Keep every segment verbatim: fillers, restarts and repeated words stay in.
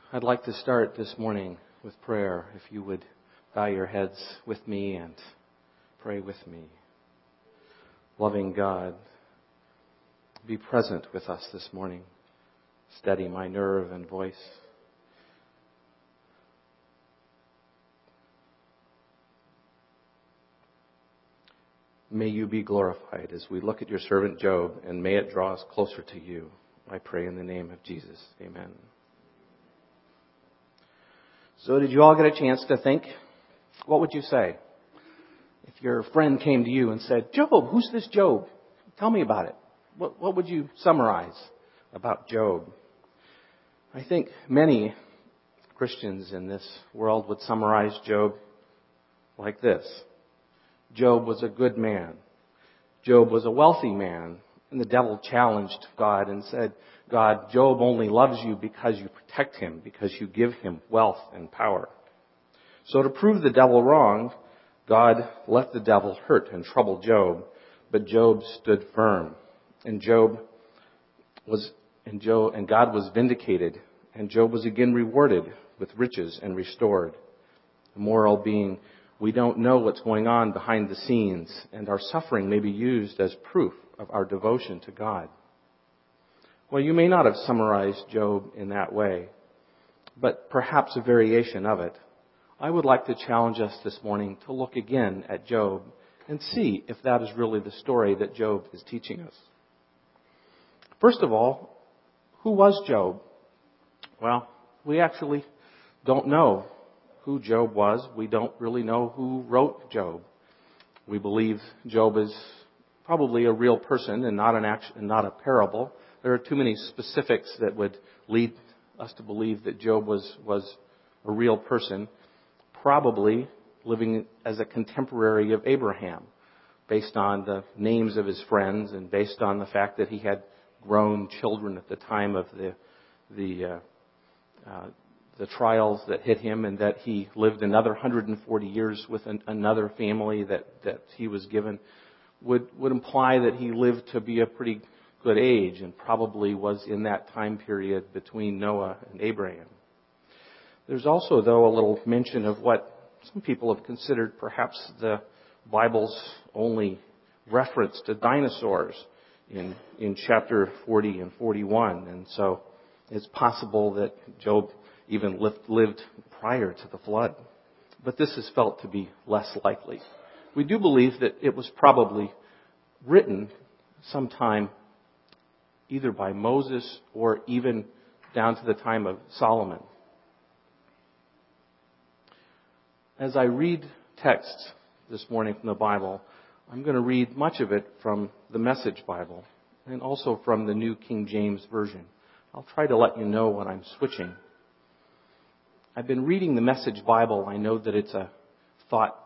I'd like to start this morning with prayer. If you would bow your heads with me and pray with me. Loving God, be present with us this morning. Steady my nerve and voice. May you be glorified as we look at your servant Job, and may it draw us closer to you. I pray in the name of Jesus. Amen. So did you all get a chance to think? What would you say? If your friend came to you and said, Job, who's this Job? Tell me about it. What, what would you summarize about Job? I think many Christians in this world would summarize Job like this. Job was a good man. Job was a wealthy man. And the devil challenged God and said, God, Job only loves you because you protect him, because you give him wealth and power. So to prove the devil wrong, God let the devil hurt and trouble Job, but Job stood firm. And Job was, and Job, and God was vindicated, and Job was again rewarded with riches and restored. The moral being, we don't know what's going on behind the scenes, and our suffering may be used as proof of our devotion to God. Well, you may not have summarized Job in that way, but perhaps a variation of it. I would like to challenge us this morning to look again at Job and see if that is really the story that Job is teaching us. First of all, who was Job? Well, we actually don't know who Job was. We don't really know who wrote Job. We believe Job is probably a real person and not an act, and not a parable. There are too many specifics that would lead us to believe that Job was, was a real person, probably living as a contemporary of Abraham, based on the names of his friends and based on the fact that he had grown children at the time of the the uh, uh, the trials that hit him, and that he lived another one hundred forty years with an, another family that, that he was given, would, would imply that he lived to be a pretty good age and probably was in that time period between Noah and Abraham. There's also, though, a little mention of what some people have considered perhaps the Bible's only reference to dinosaurs in, in chapter forty and forty-one. And so it's possible that Job even lived, lived prior to the flood. But this is felt to be less likely. We do believe that it was probably written sometime either by Moses or even down to the time of Solomon. As I read texts this morning from the Bible, I'm going to read much of it from the Message Bible and also from the New King James Version. I'll try to let you know when I'm switching. I've been reading the Message Bible. I know that it's a thought,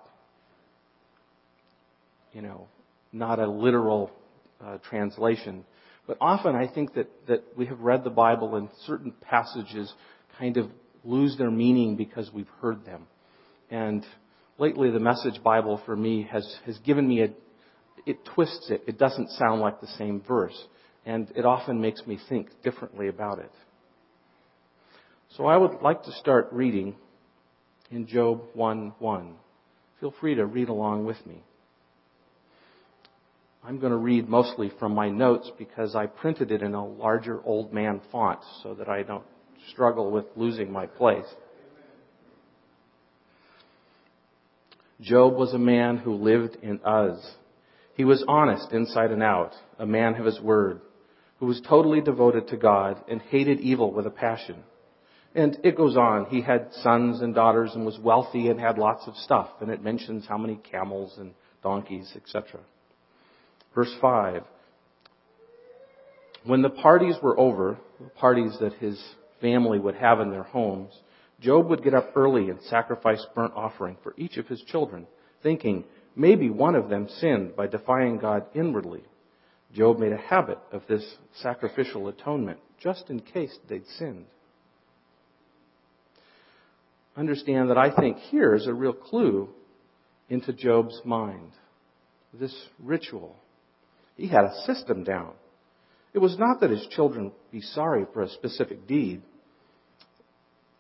you know, not a literal uh, translation. But often I think that, that we have read the Bible and certain passages kind of lose their meaning because we've heard them. And lately the Message Bible for me has, has given me a, it twists it. It doesn't sound like the same verse. And it often makes me think differently about it. So I would like to start reading in Job one one. Feel free to read along with me. I'm going to read mostly from my notes because I printed it in a larger old man font so that I don't struggle with losing my place. Job was a man who lived in Uz. He was honest inside and out, a man of his word, who was totally devoted to God and hated evil with a passion. And it goes on. He had sons and daughters and was wealthy and had lots of stuff. And it mentions how many camels and donkeys, et cetera. Verse five. When the parties were over, the parties that his family would have in their homes, Job would get up early and sacrifice burnt offering for each of his children, thinking maybe one of them sinned by defying God inwardly. Job made a habit of this sacrificial atonement just in case they'd sinned. Understand that I think here is a real clue into Job's mind. This ritual. He had a system down. It was not that his children be sorry for a specific deed.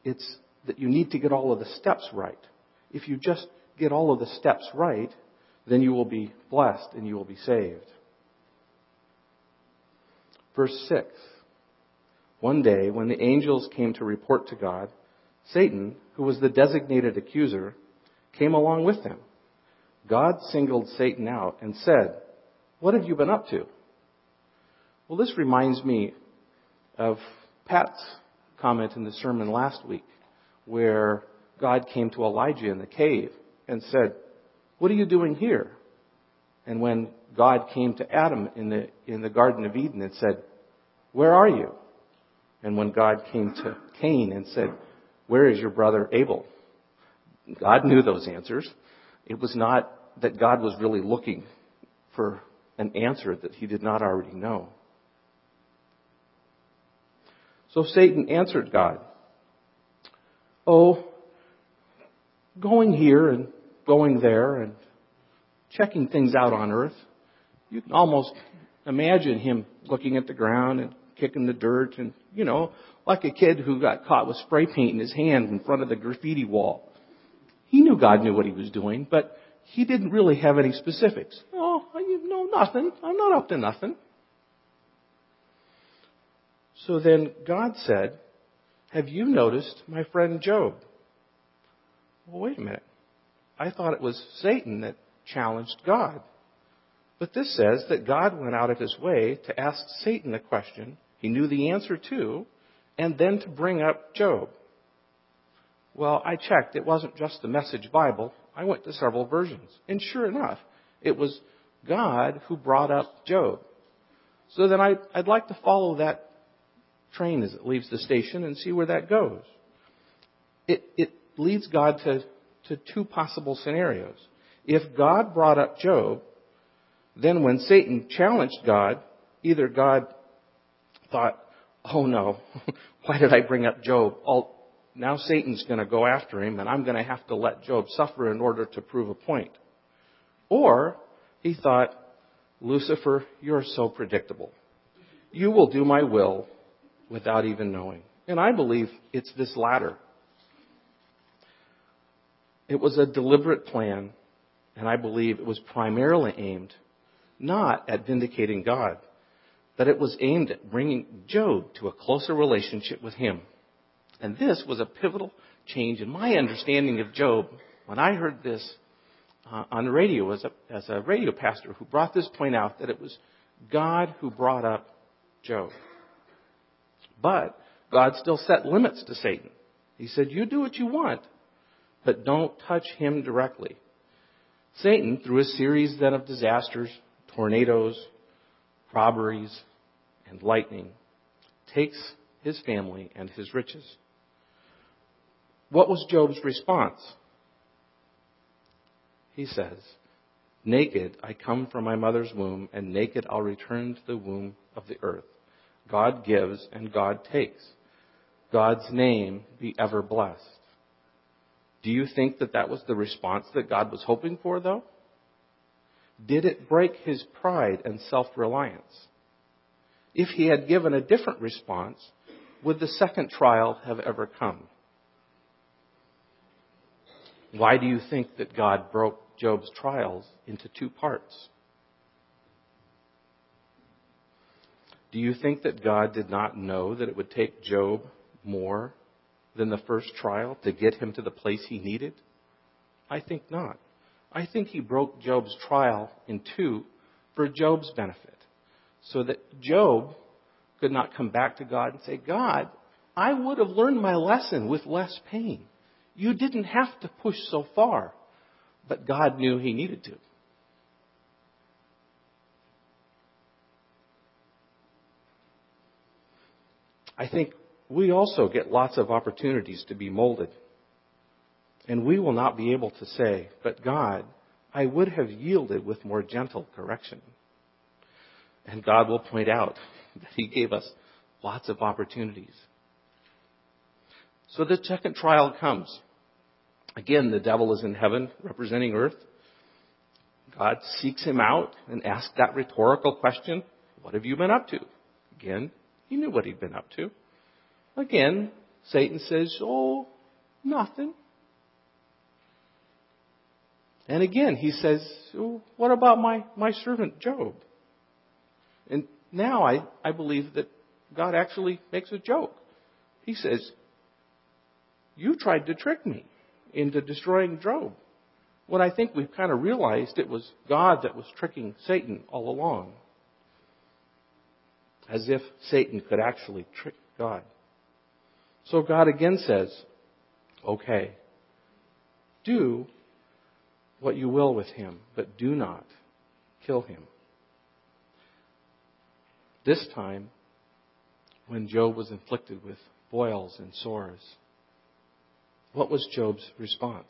It's that you need to get all of the steps right. If you just get all of the steps right, then you will be blessed and you will be saved. Verse six. One day, when the angels came to report to God, Satan, who was the designated accuser, came along with them. God singled Satan out and said, "What have you been up to?" Well, this reminds me of Pat's comment in the sermon last week, where God came to Elijah in the cave and said, "What are you doing here?" And when God came to Adam in the in the Garden of Eden and said, "Where are you?" And when God came to Cain and said, "Where is your brother Abel?" God knew those answers. It was not that God was really looking for an answer that he did not already know. So Satan answered God, "Oh, going here and going there and checking things out on earth, you can almost imagine him looking at the ground and kicking the dirt and, you know, like a kid who got caught with spray paint in his hand in front of the graffiti wall. He knew God knew what he was doing, but he didn't really have any specifics. Oh, you know nothing. I'm not up to nothing." So then God said, "Have you noticed my friend Job?" Well, wait a minute. I thought it was Satan that challenged God. But this says that God went out of his way to ask Satan a question he knew the answer to, and then to bring up Job. Well, I checked. It wasn't just the Message Bible. I went to several versions. And sure enough, it was God who brought up Job. So then I'd, I'd like to follow that train as it leaves the station and see where that goes. It, it leads God to, to two possible scenarios. If God brought up Job, then when Satan challenged God, either God thought, "Oh no, why did I bring up Job? I'll, now Satan's going to go after him and I'm going to have to let Job suffer in order to prove a point." Or he thought, "Lucifer, you're so predictable. You will do my will without even knowing." And I believe it's this latter. It was a deliberate plan, and I believe it was primarily aimed not at vindicating God, but it was aimed at bringing Job to a closer relationship with him. And this was a pivotal change in my understanding of Job when I heard this uh, on the radio as a, as a radio pastor who brought this point out, that it was God who brought up Job. But God still set limits to Satan. He said, "You do what you want, but don't touch him directly." Satan, through a series then of disasters, tornadoes, robberies, and lightning, takes his family and his riches. What was Job's response? He says, "Naked I come from my mother's womb, and naked I'll return to the womb of the earth. God gives and God takes. God's name be ever blessed." Do you think that that was the response that God was hoping for, though? Did it break his pride and self-reliance? If he had given a different response, would the second trial have ever come? Why do you think that God broke Job's trials into two parts? Do you think that God did not know that it would take Job more than the first trial to get him to the place he needed? I think not. I think he broke Job's trial in two for Job's benefit, so that Job could not come back to God and say, "God, I would have learned my lesson with less pain. You didn't have to push so far." But God knew he needed to. I think we also get lots of opportunities to be molded. And we will not be able to say, "But God, I would have yielded with more gentle correction." And God will point out that he gave us lots of opportunities. So the second trial comes. Again, the devil is in heaven representing earth. God seeks him out and asks that rhetorical question, "What have you been up to?" Again, he knew what he'd been up to. Again, Satan says, oh, nothing. And again, he says, oh, what about my, my servant Job? And now I, I believe that God actually makes a joke. He says, you tried to trick me into destroying Job. When I think we've kind of realized it was God that was tricking Satan all along. As if Satan could actually trick God. So God again says, okay, do what you will with him, but do not kill him. This time, when Job was inflicted with boils and sores, what was Job's response?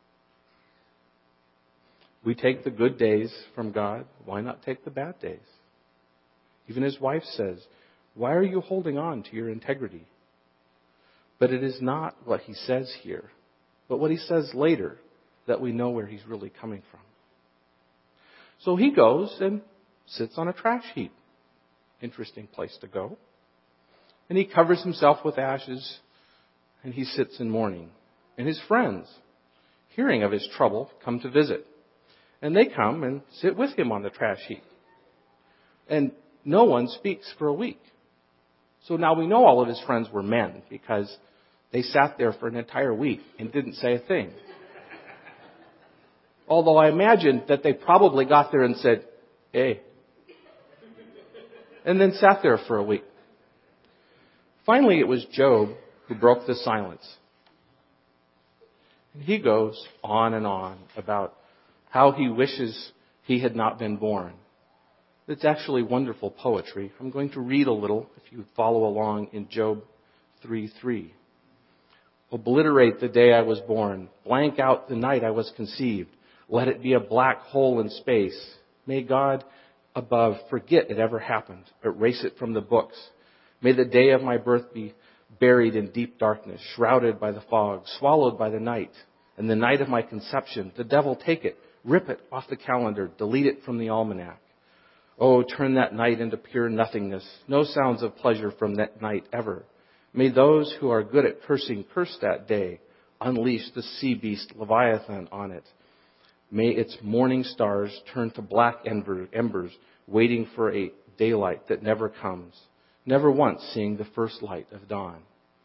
We take the good days from God. Why not take the bad days? Even his wife says, why are you holding on to your integrity? But it is not what he says here, but what he says later that we know where he's really coming from. So he goes and sits on a trash heap. Interesting place to go. And he covers himself with ashes and he sits in mourning. And his friends, hearing of his trouble, come to visit. And they come and sit with him on the trash heap. And no one speaks for a week. So now we know all of his friends were men because they sat there for an entire week and didn't say a thing. Although I imagine that they probably got there and said, hey. And then sat there for a week. Finally, it was Job who broke the silence. And he goes on and on about how he wishes he had not been born. It's actually wonderful poetry. I'm going to read a little if you follow along in Job three three. Obliterate the day I was born. Blank out the night I was conceived. Let it be a black hole in space. May God above forget it ever happened. Erase it from the books. May the day of my birth be buried in deep darkness, shrouded by the fog, swallowed by the night. And the night of my conception, the devil take it, rip it off the calendar, delete it from the almanac. Oh, turn that night into pure nothingness. No sounds of pleasure from that night ever. May those who are good at cursing curse that day. Unleash the sea beast Leviathan on it. May its morning stars turn to black embers, waiting for a daylight that never comes, never once seeing the first light of dawn.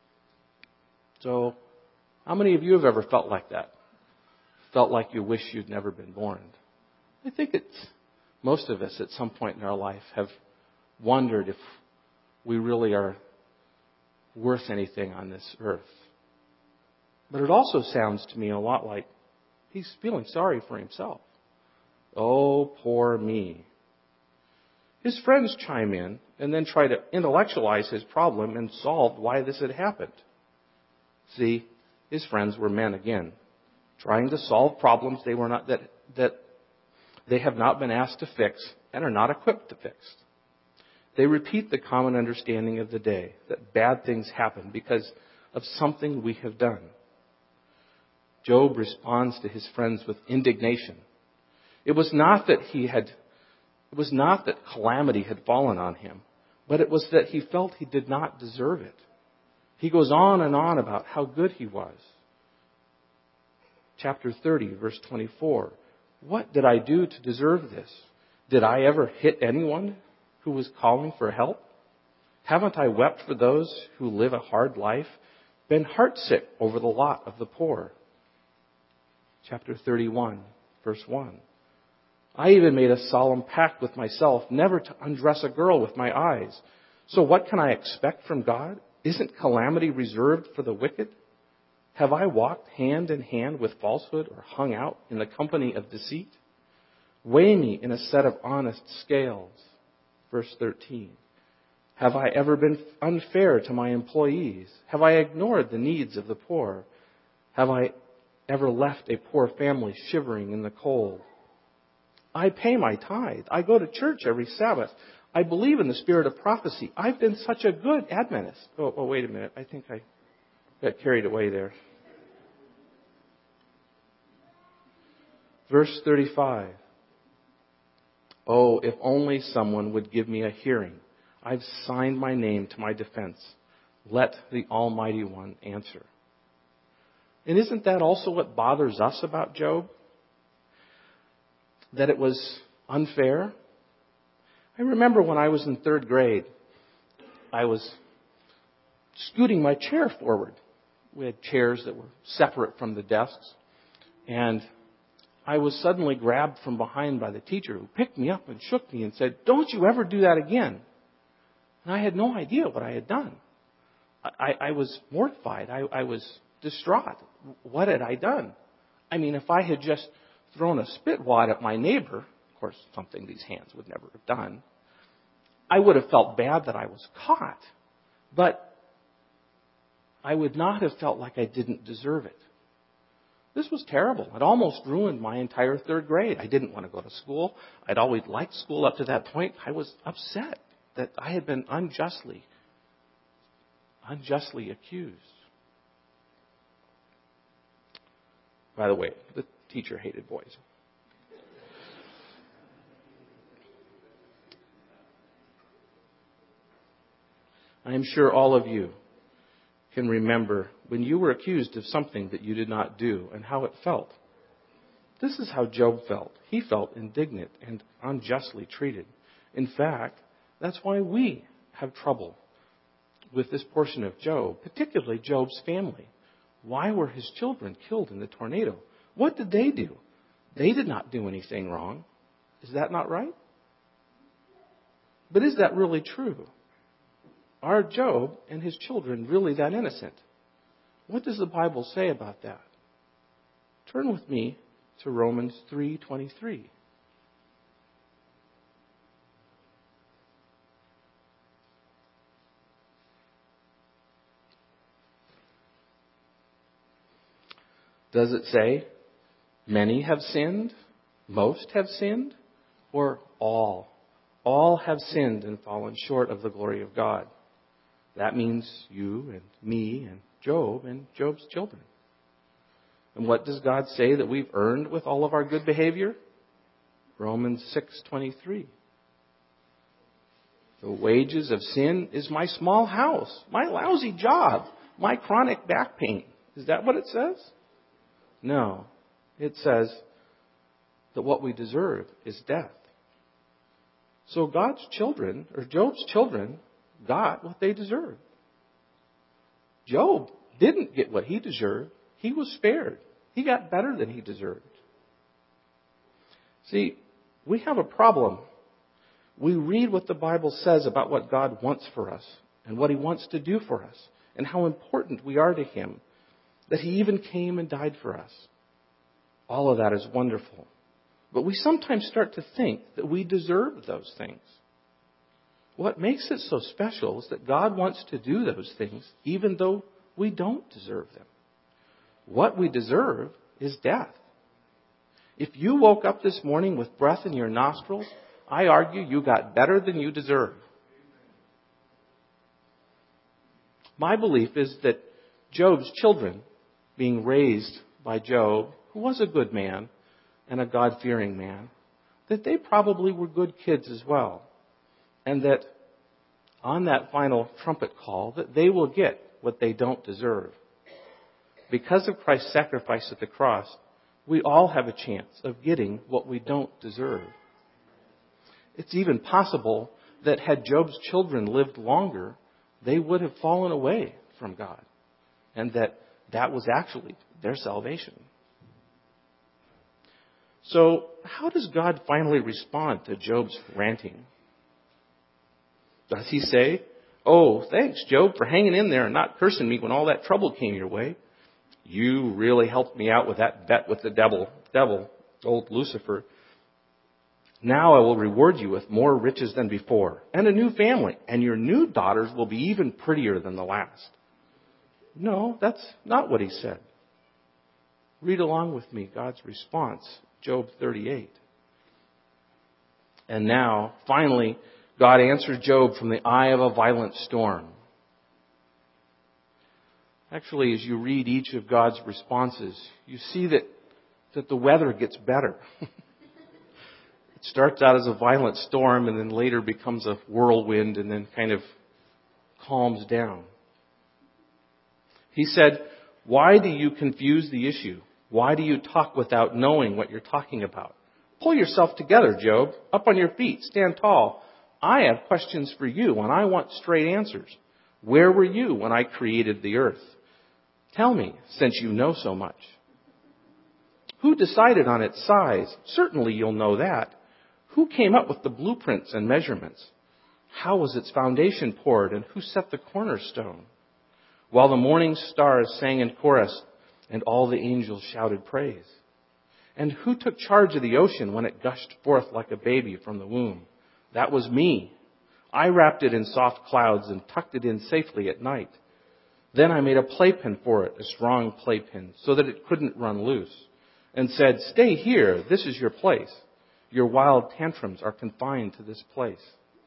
So, how many of you have ever felt like that? Felt like you wish you'd never been born? I think it's most of us at some point in our life have wondered if we really are worth anything on this earth. But it also sounds to me a lot like he's feeling sorry for himself. Oh, poor me. His friends chime in and then try to intellectualize his problem and solve why this had happened. See, his friends were men again, trying to solve problems they were not that that they have not been asked to fix and are not equipped to fix. They repeat the common understanding of the day, that bad things happen because of something we have done. Job responds to his friends with indignation. It was not that he had, it was not that calamity had fallen on him, but it was that he felt he did not deserve it. He goes on and on about how good he was. Chapter thirty, verse twenty-four. What did I do to deserve this? Did I ever hit anyone who was calling for help? Haven't I wept for those who live a hard life, been heartsick over the lot of the poor? Chapter thirty-one, verse one. I even made a solemn pact with myself never to undress a girl with my eyes. So what can I expect from God? Isn't calamity reserved for the wicked? Have I walked hand in hand with falsehood or hung out in the company of deceit? Weigh me in a set of honest scales. Verse thirteen. Have I ever been unfair to my employees? Have I ignored the needs of the poor? Have I ever left a poor family shivering in the cold? I pay my tithe. I go to church every Sabbath. I believe in the spirit of prophecy. I've been such a good Adventist. Oh, oh wait a minute. I think I got carried away there. Verse thirty-five. Oh, if only someone would give me a hearing. I've signed my name to my defense. let the Almighty One answer. And isn't that also what bothers us about Job? That it was unfair? I remember when I was in third grade, I was scooting my chair forward. We had chairs that were separate from the desks. And I was suddenly grabbed from behind by the teacher, who picked me up and shook me and said, "Don't you ever do that again." And I had no idea what I had done. I, I was mortified. I, I was distraught. What had I done? I mean, if I had just thrown a spit wad at my neighbor, of course, something these hands would never have done, I would have felt bad that I was caught. But I would not have felt like I didn't deserve it. This was terrible. It almost ruined my entire third grade. I didn't want to go to school. I'd always liked school up to that point. I was upset that I had been unjustly, unjustly accused. By the way, the teacher hated boys. I am sure all of you can remember when you were accused of something that you did not do and how it felt. This is how Job felt. He felt indignant and unjustly treated. In fact, that's why we have trouble with this portion of Job, particularly Job's family. Why were his children killed in the tornado? What did they do? They did not do anything wrong. Is that not right? But is that really true? Are Job and his children really that innocent? What does the Bible say about that? Turn with me to Romans three twenty-three. Does it say, many have sinned, most have sinned, or all? All have sinned and fallen short of the glory of God. That means you and me and Job and Job's children. And what does God say that we've earned with all of our good behavior? Romans six twenty-three. The wages of sin is my small house, my lousy job, my chronic back pain. Is that what it says? No. It says that what we deserve is death. So God's children, or Job's children, got what they deserved. Job didn't get what he deserved. He was spared. He got better than he deserved. See, we have a problem. We read what the Bible says about what God wants for us and what He wants to do for us and how important we are to Him, that He even came and died for us. All of that is wonderful. But we sometimes start to think that we deserve those things. What makes it so special is that God wants to do those things even though we don't deserve them. What we deserve is death. If you woke up this morning with breath in your nostrils, I argue you got better than you deserve. My belief is that Job's children, being raised by Job, who was a good man and a God-fearing man, that they probably were good kids as well. And that on that final trumpet call, that they will get what they don't deserve. Because of Christ's sacrifice at the cross, we all have a chance of getting what we don't deserve. It's even possible that had Job's children lived longer, they would have fallen away from God. And that that was actually their salvation. So, how does God finally respond to Job's ranting? Does He say, "Oh, thanks, Job, for hanging in there and not cursing me when all that trouble came your way. You really helped me out with that bet with the devil, devil, old Lucifer. Now I will reward you with more riches than before, and a new family, and your new daughters will be even prettier than the last." No, that's not what He said. Read along with me God's response, Job thirty-eight. And now, finally, God answered Job from the eye of a violent storm. Actually, as you read each of God's responses, you see that, that the weather gets better. It starts out as a violent storm and then later becomes a whirlwind and then kind of calms down. He said, "Why do you confuse the issue? Why do you talk without knowing what you're talking about? Pull yourself together, Job. Up on your feet. Stand tall. I have questions for you, and I want straight answers. Where were you when I created the earth? Tell me, since you know so much. Who decided on its size? Certainly you'll know that. Who came up with the blueprints and measurements? How was its foundation poured, and who set the cornerstone? While the morning stars sang in chorus, and all the angels shouted praise. And who took charge of the ocean when it gushed forth like a baby from the womb? That was me. I wrapped it in soft clouds and tucked it in safely at night. Then I made a playpen for it, a strong playpen, so that it couldn't run loose, and said, 'Stay here, this is your place. Your wild tantrums are confined to this place.'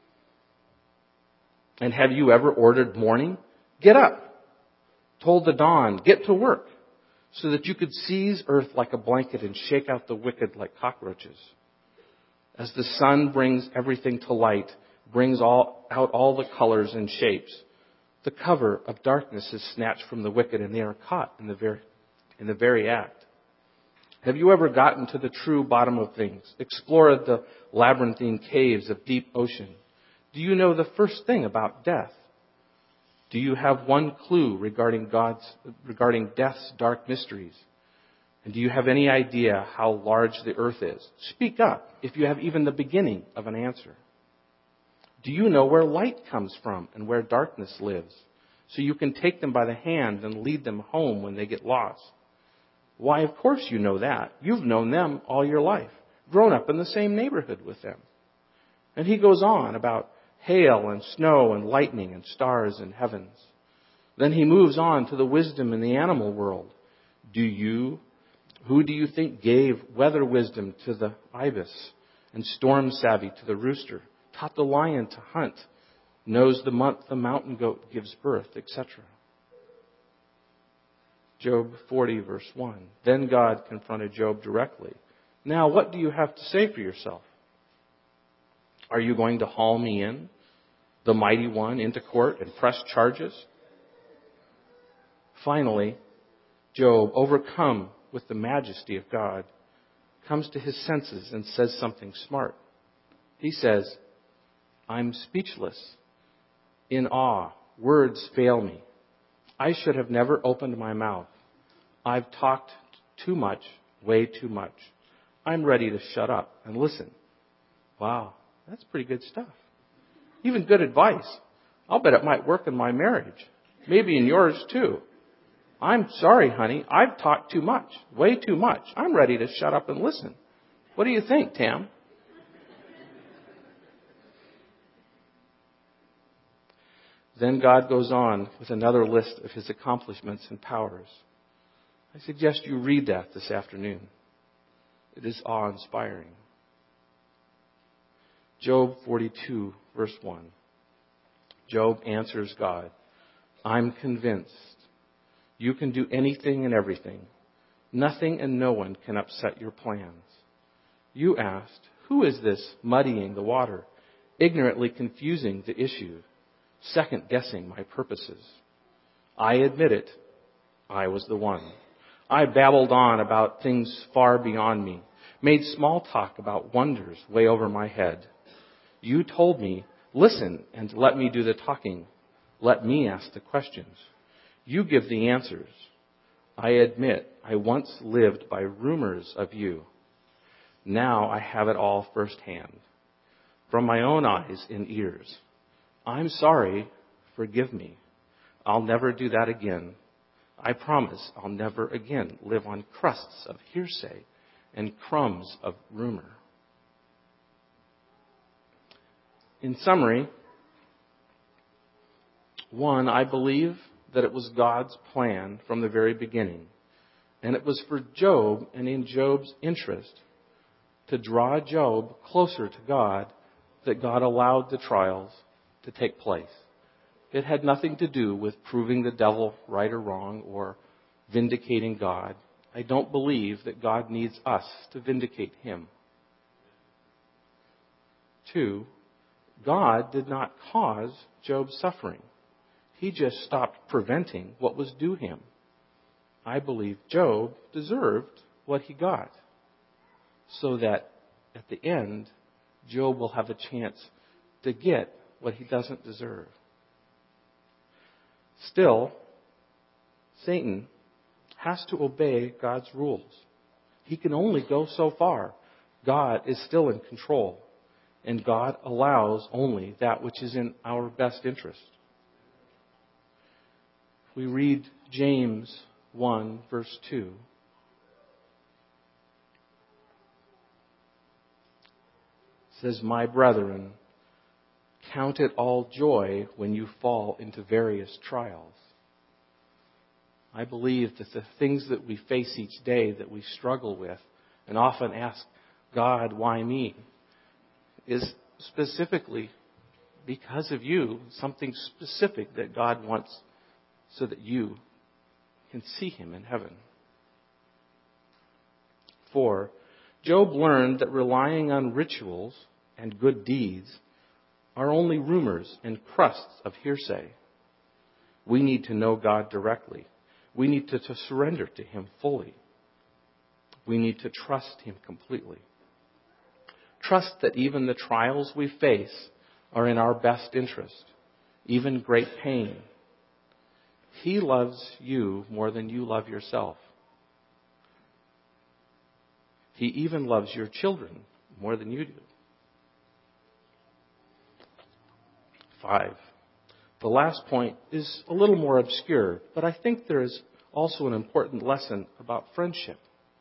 And have you ever ordered morning? Get up. Told the dawn, get to work, so that you could seize earth like a blanket and shake out the wicked like cockroaches. As the sun brings everything to light, brings all, out all the colors and shapes, the cover of darkness is snatched from the wicked, and they are caught in the very, in the very act. Have you ever gotten to the true bottom of things, explored the labyrinthine caves of deep ocean? Do you know the first thing about death? Do you have one clue regarding God's, regarding death's dark mysteries? And do you have any idea how large the earth is? Speak up if you have even the beginning of an answer. Do you know where light comes from and where darkness lives, so you can take them by the hand and lead them home when they get lost? Why, of course you know that. You've known them all your life, grown up in the same neighborhood with them. And he goes on about hail and snow and lightning and stars and heavens. Then he moves on to the wisdom in the animal world. Do you, who do you think gave weather wisdom to the ibis and storm savvy to the rooster, taught the lion to hunt, knows the month the mountain goat gives birth, et cetera? Job forty, verse one. Then God confronted Job directly. Now, what do you have to say for yourself? Are you going to haul me in, the mighty one, into court and press charges? Finally, Job, overcome with the majesty of God, comes to his senses and says something smart. He says, I'm speechless, in awe. Words fail me. I should have never opened my mouth. I've talked too much, way too much. I'm ready to shut up and listen. Wow, that's pretty good stuff. Even good advice. I'll bet it might work in my marriage. Maybe in yours too. I'm sorry, honey. I've talked too much, way too much. I'm ready to shut up and listen. What do you think, Tam? Then God goes on with another list of his accomplishments and powers. I suggest you read that this afternoon. It is awe-inspiring. Job forty-two, verse one. Job answers God, I'm convinced you can do anything and everything. Nothing and no one can upset your plans. You asked, who is this muddying the water, ignorantly confusing the issue, second-guessing my purposes? I admit it, I was the one. I babbled on about things far beyond me, made small talk about wonders way over my head. You told me, listen and let me do the talking. Let me ask the questions. You give the answers. I admit I once lived by rumors of you. Now I have it all firsthand, from my own eyes and ears. I'm sorry, forgive me. I'll never do that again. I promise I'll never again live on crusts of hearsay and crumbs of rumor. In summary, one, I believe that it was God's plan from the very beginning, and it was for Job and in Job's interest to draw Job closer to God that God allowed the trials to take place. It had nothing to do with proving the devil right or wrong or vindicating God. I don't believe that God needs us to vindicate him. Two, God did not cause Job's suffering. He just stopped preventing what was due him. I believe Job deserved what he got, so that at the end, Job will have a chance to get what he doesn't deserve. Still, Satan has to obey God's rules. He can only go so far. God is still in control, and God allows only that which is in our best interest. We read James one, verse two. It says, "My brethren, count it all joy when you fall into various trials." I believe that the things that we face each day that we struggle with and often ask God, why me, is specifically because of you, something specific that God wants so that you can see Him in heaven. Four, Job learned that relying on rituals and good deeds are only rumors and crusts of hearsay. We need to know God directly. We need to, to surrender to Him fully. We need to trust Him completely. Trust that even the trials we face are in our best interest, even great pain. He loves you more than you love yourself. He even loves your children more than you do. Five. The last point is a little more obscure, but I think there is also an important lesson about friendship.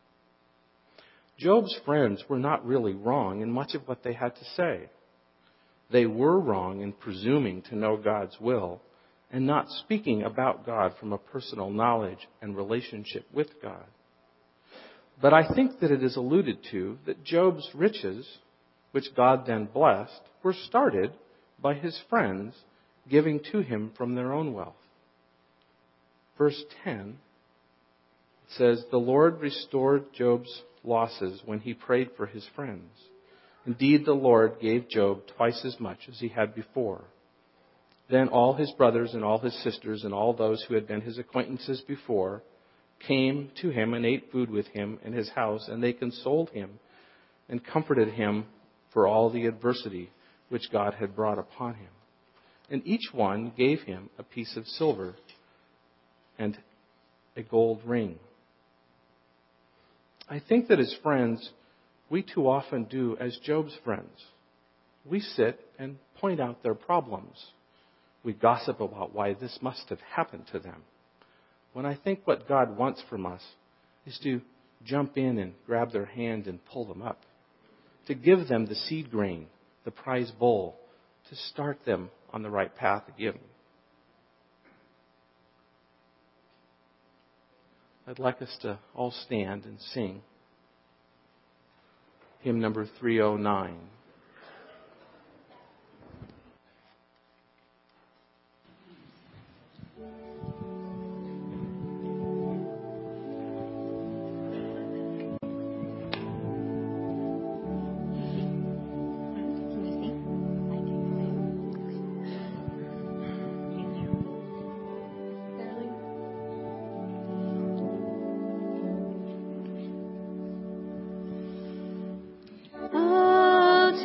Job's friends were not really wrong in much of what they had to say. They were wrong in presuming to know God's will and not speaking about God from a personal knowledge and relationship with God. But I think that it is alluded to that Job's riches, which God then blessed, were started by his friends giving to him from their own wealth. Verse ten says, "The Lord restored Job's losses when he prayed for his friends. Indeed, the Lord gave Job twice as much as he had before. Then all his brothers and all his sisters and all those who had been his acquaintances before came to him and ate food with him in his house, and they consoled him and comforted him for all the adversity which God had brought upon him. And each one gave him a piece of silver and a gold ring." I think that as friends, we too often do as Job's friends. We sit and point out their problems. We gossip about why this must have happened to them. When I think what God wants from us is to jump in and grab their hand and pull them up, to give them the seed grain, the prize bowl, to start them on the right path again. I'd like us to all stand and sing hymn number three oh nine. Oh,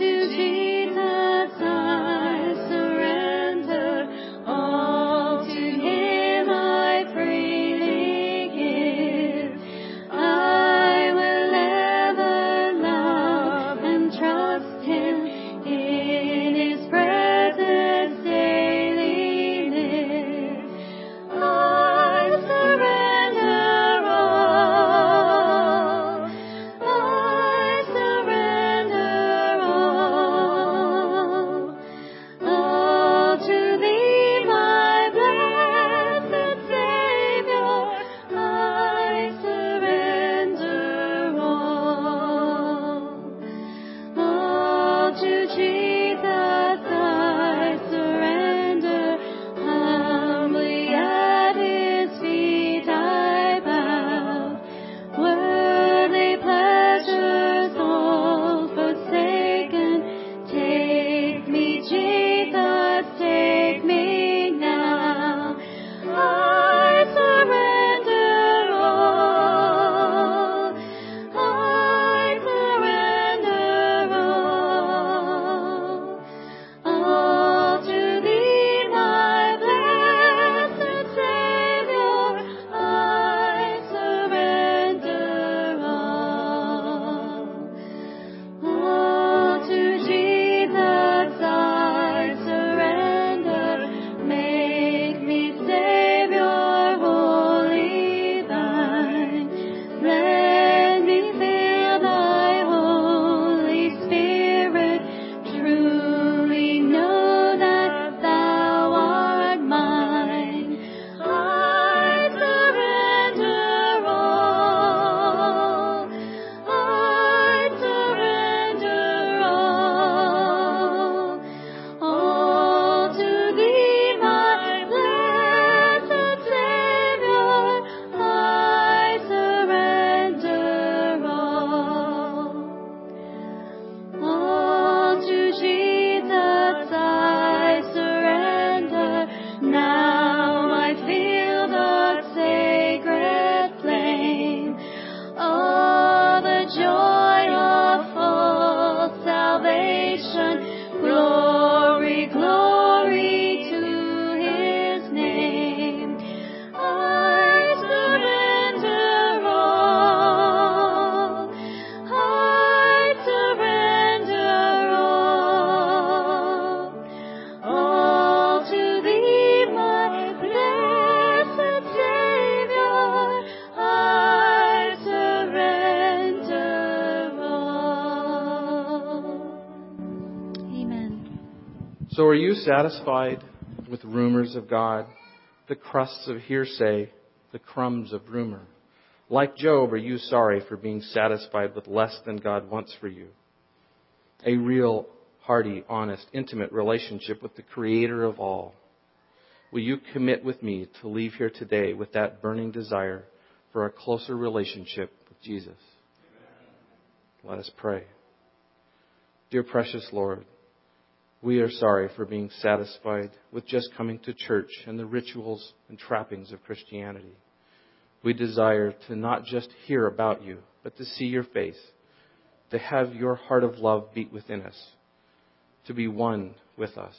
So are you satisfied with rumors of God, the crusts of hearsay, the crumbs of rumor? Like Job, are you sorry for being satisfied with less than God wants for you? A real, hearty, honest, intimate relationship with the Creator of all. Will you commit with me to leave here today with that burning desire for a closer relationship with Jesus? Let us pray. Dear precious Lord, we are sorry for being satisfied with just coming to church and the rituals and trappings of Christianity. We desire to not just hear about you, but to see your face, to have your heart of love beat within us, to be one with us.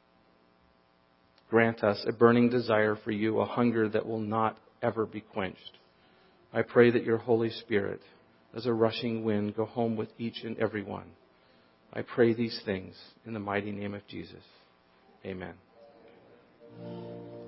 Grant us a burning desire for you, a hunger that will not ever be quenched. I pray that your Holy Spirit, as a rushing wind, go home with each and every one. I pray these things in the mighty name of Jesus. Amen.